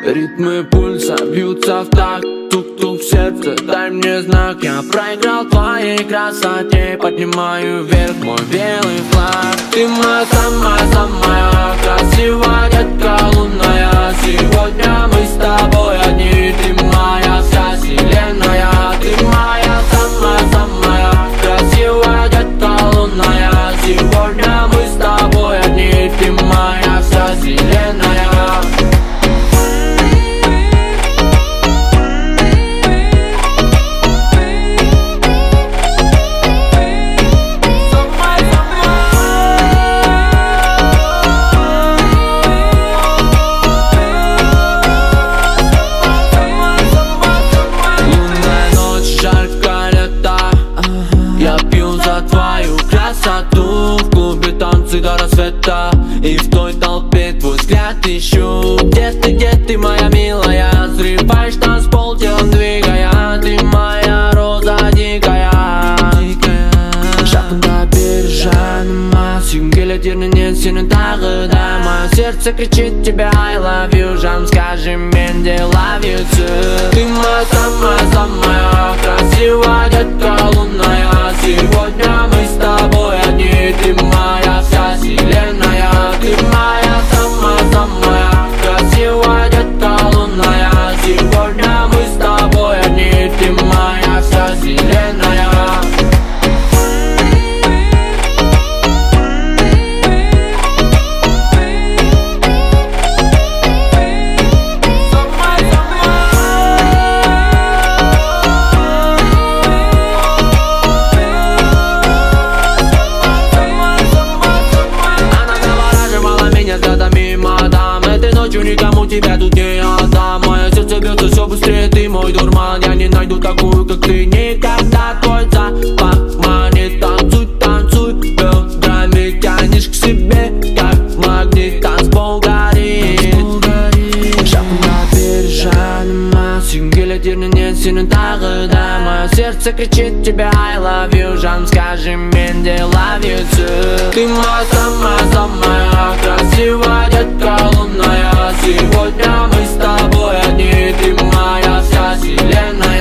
Ритмы пульса бьются в такт, тук-тук в сердце, дай мне знак. Я проиграл твоей красоте, поднимаю вверх мой белый флаг. Ты моя самая красивая детка лунная. Сегодня мы с тобой одни, ты моя вся вселенная. Ты моя самая красивая детка лунная. Сегодня мы с тобой одни, ты моя вся вселенная. В клубе танцы до рассвета, и в той толпе твой взгляд ищу. Где ты, моя милая? Взрываешь танцпол, телом двигая. Ты моя роза дикая. Жақында бері жаныма, сүйгім келеді ернінен сені тағы да. Мое сердце кричит тебе I love you. Жаным, скажи менде love you too. Ты моя самая красивая детка лунная. Сегодня мы с тобой одни, ты моя вся вселенная. Ты моя самая красивая детка лунная. Сегодня мы с тобой одни, ты моя вся вселенная. Никому тебя тут не отдам. Мое сердце бьется все быстрее, ты мой дурман. Я не найду такую, как ты, никогда. Твой запах манит, танцуй, танцуй. Бедрами тянешь к себе, как магнит. Танцпол горит. Жақында бері жаныма, сүйгім келеді ернінен сені тағы да. Мое сердце кричит тебе I love you. Жаным, скажи менде love you too. Ты моя самая красивая детка лунная. Сегодня мы с тобой одни, ты моя вся вселенная.